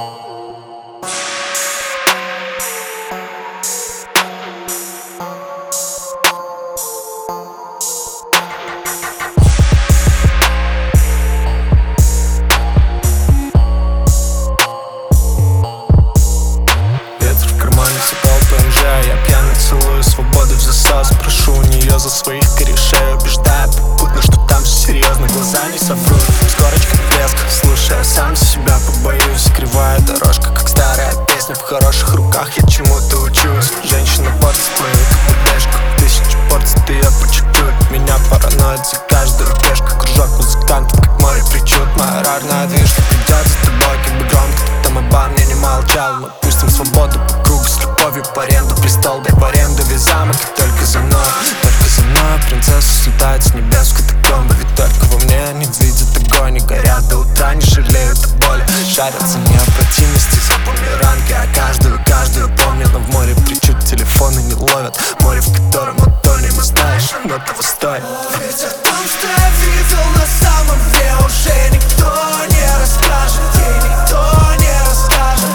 Я пьяный целую свободу в засос. Прошу у нее за своих корешей, убеждая попутно, что там все серьезно. Глаза не соврут, с корочкой блеск. Слушая сам себя, побоюсь. Кривая дорожка, как старая песня. В хороших руках я чему-то учусь. Женщина портит мою КПДшку. Тысячу порций ты ее по чуть-чуть. Меня параноид за каждую рубежку. Кружок музыкантов, как море причуд. Моя рарная движка придет за тобой, как бы громко ты там обо мне не молчал. Мы пустим свободу по кругу с любовью по аренду. Престол дай в аренду весь замок, и только за мной принцесса слетает с небес в катакомбы. Ведь только во мне они видят огонь и горят до утра, не жалеют о боли. Шарятся необратимости за бумеранги, а каждую помнят. Но в море причуд телефоны не ловят. Море, в котором утонем, и знаешь, оно того стоит. Ведь о том, что я видел, на самом деле уже никто не расскажет. И никто не расскажет.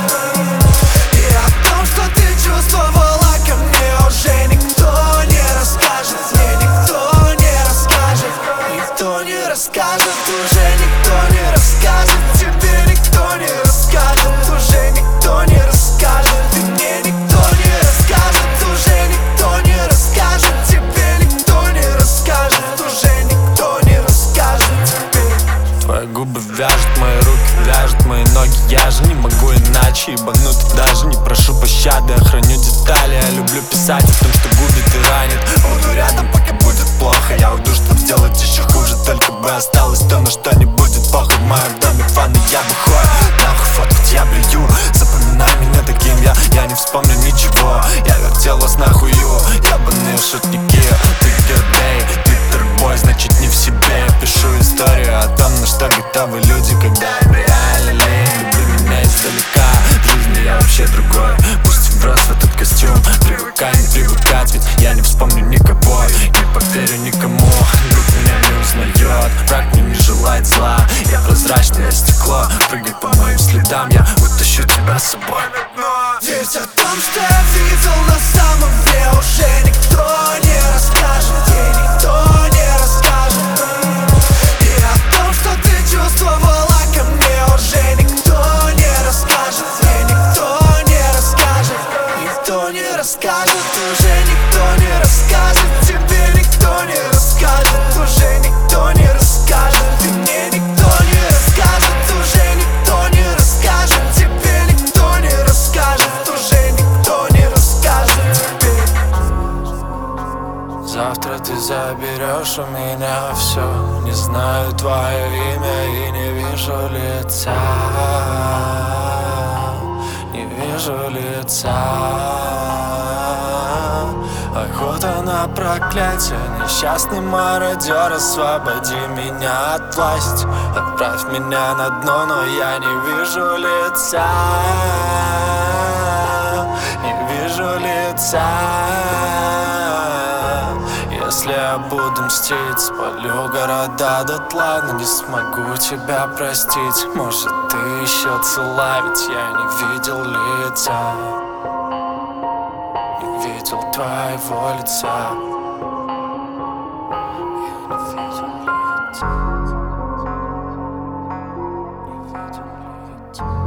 И о том, что ты чувствовала ко мне, уже никто не расскажет. Мне никто не расскажет. Никто не расскажет. Уже никто не расскажет. Тебе никто не расскажет. Уже никто не расскажет. И мне никто не расскажет. Уже никто не расскажет. Тебе никто не расскажет. Уже никто не расскажет тебе. Твои губы вяжут, мои руки вяжут, мои ноги. Я же не могу иначе, ебануть даже не прошу пощады. Я храню детали, я люблю писать о том, что губит и ранит. Буду рядом, пока будет плохо. Я уйду, чтоб сделать еще хуже. Только бы осталось то, на что не будет похуй. В моем доме фаны, я бухой. Нахуй фоткать я блюю. Запоминай меня таким я не вспомню ничего. Я вертел вас нахую, ебаные шутники. Ты гердей, твиттер-бой, значит не в себе. Я пишу историю о том, на что готовы люди, когда им реально лень. Люби меня издалека, в жизни я вообще другой. Пусть вброс в этот костюм, привыкай, не привыкать. Ведь я не вспомню никого, не поверю никому. Друг меня не узнает, враг мне не желает зла. Я прозрачное стекло, прыгай по моим следам. Я утащу тебя с собой. Ведь о том, что я видел, на самом деле уже никто не расскажет. И никто не расскажет. И о том, что ты чувствовала ко мне, уже никто не расскажет. Мне никто не расскажет. Никто не расскажет. Уже никто не расскажет. Тебе никто не расскажет. Уже никто не расскажет. И мне никто не расскажет. Уже никто не расскажет. Тебе никто не расскажет. Уже никто не расскажет тебе. Завтра ты заберешь у меня все. Не знаю твое имя и не вижу лица. Не вижу лица. Охота на проклятие, несчастный мародер. Освободи меня от власти. Отправь меня на дно, но я не вижу лица. Не вижу лица. Если я буду мстить, спалю города дотла. Но не смогу тебя простить. Может, ты еще цела, ведь я не видел лица. Не видел твоего лица. Я не видел лица. Не видел лица.